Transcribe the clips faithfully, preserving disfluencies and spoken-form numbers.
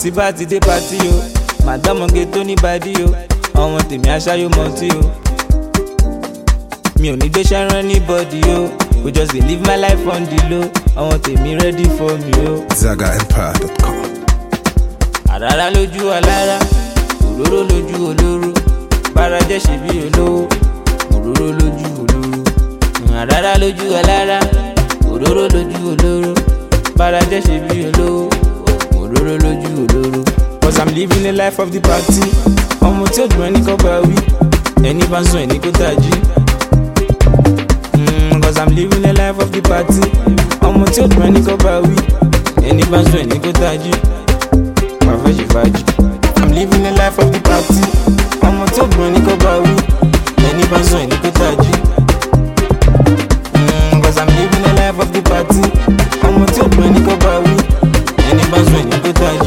tí bá ti dé pátí o màdámọ̀gé tó ní bàdí o ọmọ tèmi aṣáyó mọtí o mi ò ní gbé ṣẹ́rán anybody o we just dey live my life on the low ọmọ tèmi ready for me o. zaga empire dot com. àràrá lójú alára òróró lójú olóró bára jẹ́ ṣe bí olówó òróró lójú olóró àràrá lójú alára òróró lójú olóró bára jẹ́ ṣe bí olówó òróró lójú olóró. Cause I'm living the life of the party ọmọ tí ó dùn ẹni kọ́ bá wí ẹni bá ń sùn ẹni kó tají. Cause I'm living the life of the party ọmọ tí ó dùn ẹni kọ́ bá wí ẹni bá ń sùn ẹni kó tají. Màá fẹ́ ṣe fàájì. I'm living the life of the party ọmọ tí ó dùn ẹni kọ́ bá wí ẹni bá ń sùn ẹni kó tají. Cause I'm living the life of the party ọmọ tí ó dùn ẹni kọ́ bá wí ẹni bá ń sùn ẹni kó tají.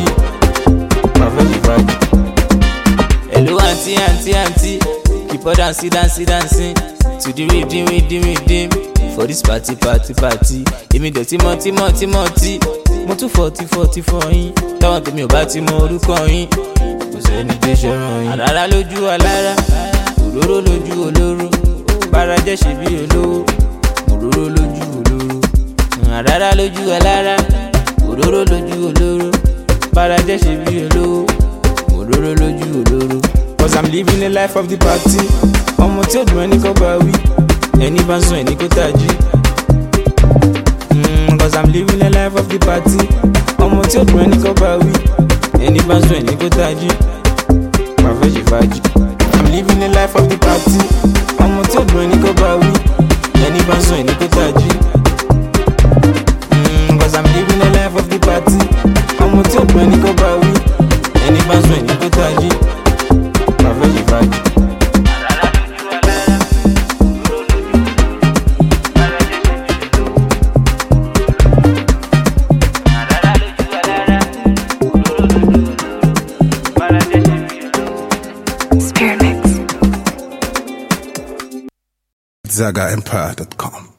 Hello auntie, auntie, auntie, keep on dancing, dancing, dancing to the rhythm, rhythm, rhythm for this party, party, party. Èmi dẹ̀ tí mọ́ tí mọ́ tí mọ́ tí mo tún forty forty for yín táwọn tèmi ò bá ti mọ orúkọ yín kò sẹ́ni tó ṣẹ̀ràn yín. Àràrá lójú alára òróró lójú olóró bára jẹ́ ṣe bí olówó òróró lójú olóró. Àràrá lójú alára òróró lójú olóró bára jẹ́ ṣe bí olówó òróró lójú olóró. Cause I'm living the life of the party ọmọ tí ó dùn ẹni kọ́ bá wí ẹni bá ń sùn ẹni kó tají. Cause I'm living the life of the party ọmọ tí ó dùn ẹni kọ́ bá wí ẹni bá ń sùn ẹni kó tají. Màá fẹ́ ṣe fàájì. I'm living the life of the party ọmọ tí ó dùn ẹni kọ́ bá wí ẹni bá ń sùn ẹni kó tají. Cause I'm living the life of the party ọmọ tí ó dùn ẹni kọ́ bá wí ẹni bá ń sùn ẹni kó tají. Màá fẹ́ ṣe fàájì. zaga empire dot com.